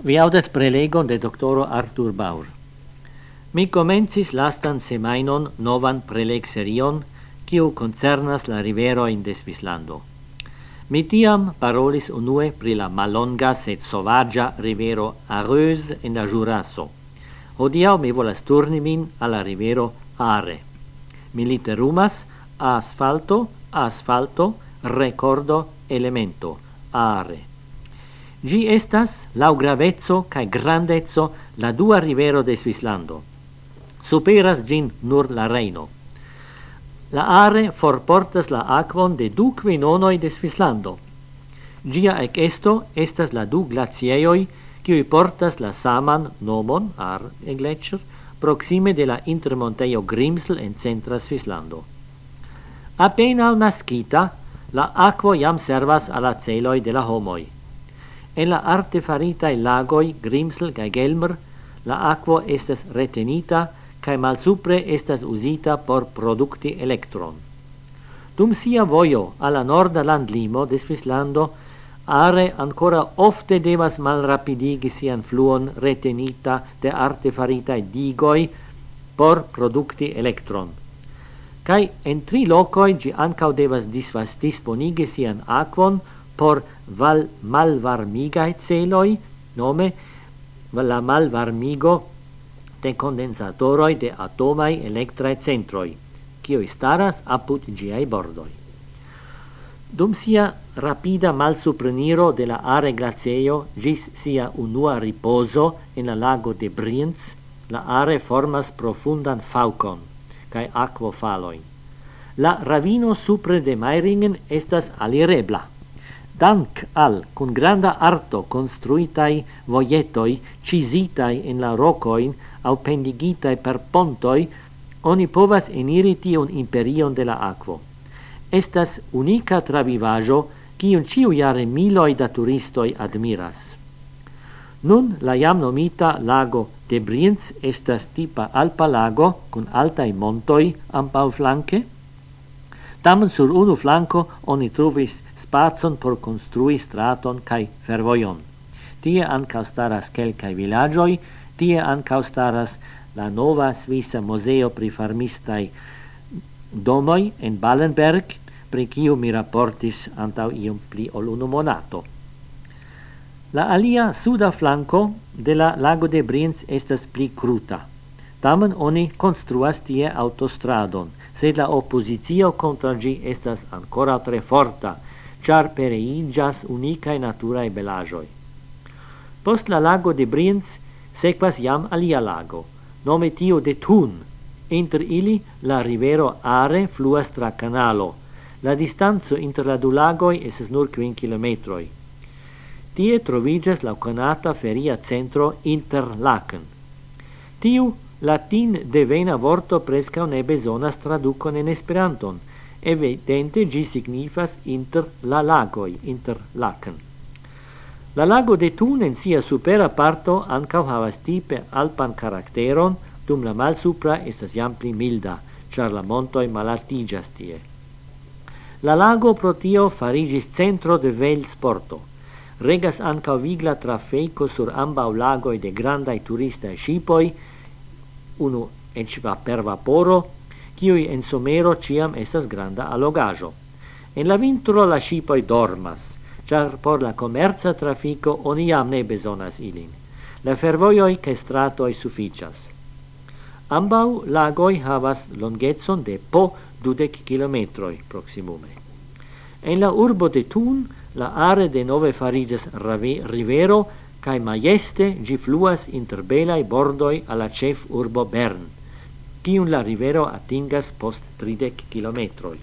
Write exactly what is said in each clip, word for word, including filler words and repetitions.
Vi audas prelegon de doctoro Arthur Baur. Mi comencis lastan semainon novan preleg serion, kiu concernas la rivero in de Svislando. Mi tiam parolis unue pri la malonga sed sovagia rivero Areuse en la Jurasso. Hodiaŭ mi volas turni min alla rivero Are. Mi literumas asfalto, asfalto, recordo, elemento, Are. Gi estas, lau gravezzo cae grandezzo, la dua rivero de Svislando. Superas gin nur la Reino. La Are forportas la aquon de du quinonoi de Svislando. Gia ec esto estas la du glacieioi, qui portas la saman nomon, Ar e Gletscher, proxime de la intermonteio Grimsel en centra Svislando. Appena nascita, la aquo jam servas alla celoi de la homoi. En la artefaritai lagoi Grimsel cae Gelmer, la aquo estas retenita cae malsupre estas usita por producti electron. Dum sia vojo alla norda landlimo de Svislando, Are ancora ofte devas malrapidigi sian fluon retenita de artefaritai digoi por producti electron. Cae en tri locoi gi ancau devas disvas disponigi sian aquon por val malvarmigae celoi, nome la malvarmigo de condensatoroi de atomai electrae centroi, quioi staras apud giai bordoi. Dum sia rapida malsupreniro de la Are glaceio gis sia unua riposo en la lago de Brienz, la Are formas profundan faucon, cae aquofaloin. La ravino supre de Meiringen estas alirebla. Dank al cun granda arto construitai voietoi cisitai in la rocoin au pendigitai per pontoi, oni povas eniri tion imperion de la aquo. Estas unica travivajo, cium ciu jare miloi da turistoi admiras. Nun la jam nomita lago de Brienz estas tipa alpa lago cun altai montoi ampau flanque. Tamen sur unu flanco oni trovis spazon por construi straton cae fervoion. Tie ancau staras quelcae villagioi, tie ancau staras la nova Svisa Museo pri farmistai domoi en Ballenberg, pri kiu mi rapportis antau iom pli ol unu monato. La alia suda flanco de la lago de Brienz estas pli cruta. Tamen oni construas tie autostradon, sed la oppositio contra gi estas ancora tre forta, char pereigas unicae naturae belagioi. Post la lago de Brienz sequas jam alia lago, nome tio de Thun. Inter ili la rivero Are fluas tra canalo. La distanzo inter la du lagoi esas nur quin kilometroi. Tie trovigas la conata feria centro Interlaken. Tiu latin devena vorto presca ne besonas traducon en Esperanton, evidente gi signifas inter la lagoi, Interlaken. La lago de Thun en sia supera parto ancau havas tipe alpan caracteron, dum la malsupra estas jam pli milda, char la montoi malaltigas tie. La lago pro tio farigis centro de vel sporto. Regas ancau vigla trafeico sur ambau lagoi de grandai turistae scipoi, unu ec va per vaporo, quiui en somero ciam estas granda allogajo. En la vintro la scipoi dormas, char por la commerza trafico oni jam ne besonas ilin. La fervoioi cae stratoi sufficias. Ambau lagoi havas longezzon de po dudec kilometroi proximume. En la urbo de Thun, la Are de nove farigas rivero, cae maieste gi fluas inter belai bordoi alla cef urbo Bern, cium la rivero atingas post tridec kilometroi.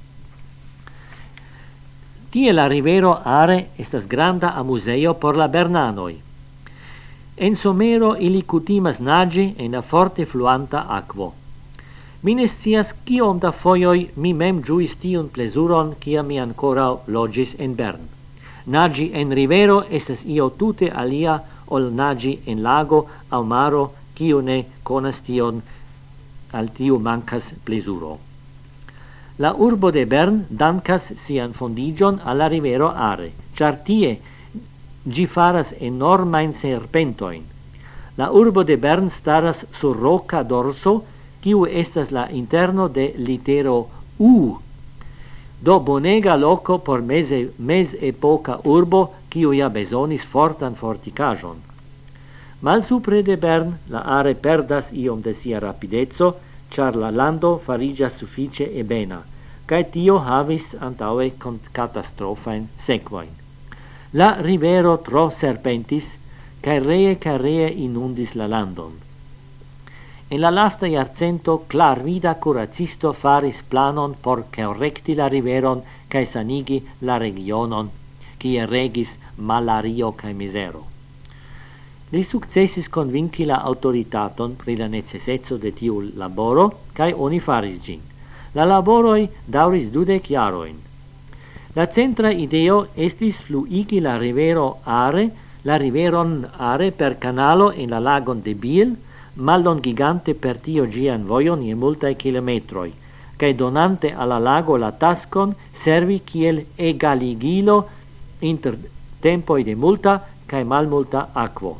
Tie la rivero Are estas granda amuseo por la bernanoi. En somero ili cutimas nagi en la forte fluanta aquo. Mi ne scias kiom da foioi mi mem giuis tiun plesuron cia mi ancora logis en Bern. Nagi en rivero estas io tute alia ol nagi en lago au maro, kiu ne conas tion, al tiu mancas plesuro. La urbo de Bern dankas sian fondigion alla rivero Are, char tie gi faras enormain serpentoin. La urbo de Bern staras sur roca dorso, kiu estas la interno de litero U. Do bonega loco por mese, mes epoca urbo, kiu ja besonis fortan forticajon. Mal supre de Bern, la are perdas iom de sia rapidezzo, char la lando farigas suffice ebena, cae tio havis antaue con catastrofain sequoin. La rivero tro serpentis, cae ree cae ree inundis la landon. En la lasta iarcento clar vida curacisto faris planon por correcti la riveron cae sanigi la regionon, kie regis malario cae misero. Li successis convinci la autoritaton pri la necessetzo de tiu laboro, cae oni faris gin. La laboroi dauris dudec jaroin. La centra ideo estis fluigi la rivero Are, la riveron Are per canalo en la lagon de Biel, mallon gigante per tio gian voion je multae kilometroi, cae donante alla lago la tascon servi kiel egaligilo inter tempoi de multa cae malmulta aquo.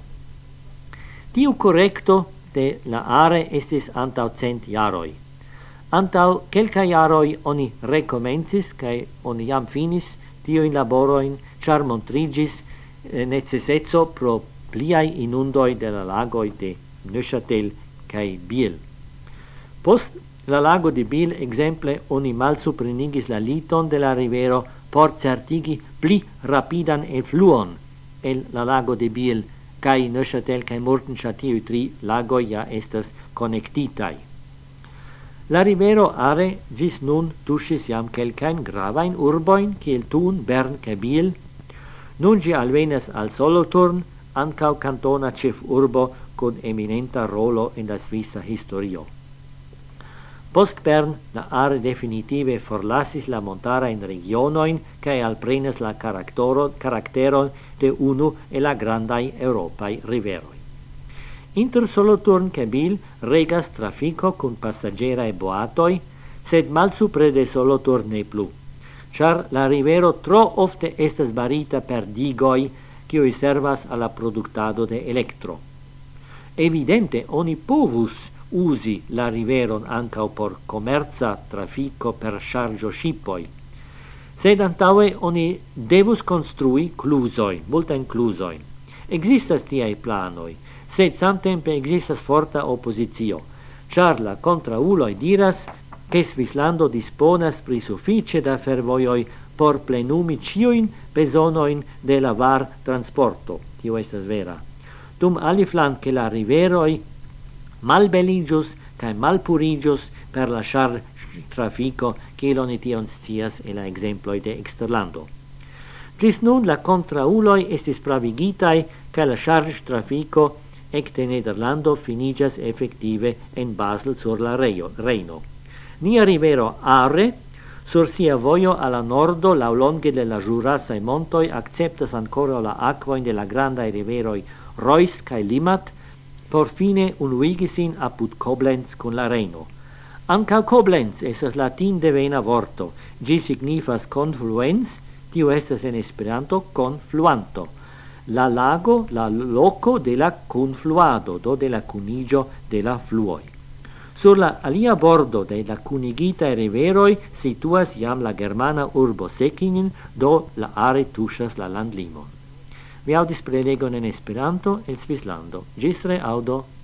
Tiu correcto de la Are estis antau cent jaroi. Antau quelca jaroi oni recomencis, cae oni jam finis tio in laboroin, char montrigis eh, necessetzo pro pliai inundoi de la lagoi de Neuchâtel cae Biel. Post la lago de Biel, exemple, oni malsuprenigis la liton de la rivero por certigi pli rapidan effluon el la lago de Biel, cae Neuchâtel cae Mortencha tiu tri lagoi ja estas connectitai. La rivero Are gis nun tuschis jam quelcain gravain urboin, kiel Thun, Bern cae Biel. Nun gi alvenas al Solothurn, ancau cantona cef urbo con eminenta rolo in la Svissa historio. Post Bern, la Are definitive forlasis la montara in regionoin cae alprenas la caracteron de unu e la grandai Europai riveroi. Inter Solothurn cae Biel regas trafico con passaggera e boatoi, sed mal supre de Solothurn ne plu, char la rivero tro ofte estas barita per digoi kiui servas alla productado de electro. Evidente oni povus usi la riveron ancao por commerza trafico per chargio shipoi, sed antaue oni devus construi clusoi, multa inclusoi. Existas tiai planoi, sed samtempe existas forta oppositio, char la contrauloi diras che Svislando disponas pri suffice da fervoioi por plenumi ciuin besonoin de la var transporto, tio estas vera. Dum aliflanque la riveroi malbeligius cae malpurigius per la char trafico, kiel oni tion scias e la exemploi de exterlando. Gis nun la contrauloi estis pravigitai cae la charge trafico ecte Nederlando finigas effective en Basel sur la Reino. Nia rivero Are, sur sia voio alla nordo laulonge de la Jurasae montoi, acceptas ancora la aquoin de la grandai riveroi Reuss cae Limmat, por fine unuigisin apud Koblenz con la Reino. Anca Koblenz esas latin devena vorto, gi signifas confluens, tio estas en Esperanto confluanto. La lago, la loco de la confluado, do de la cunigio de la fluoi. Sur la alia bordo de la cunigitae riveroi situas jam la germana urbo Säckingen, do la Are tuŝas la landlimon. Vi audis prelegon en Esperanto el Svislando. Ĝis reaŭdo.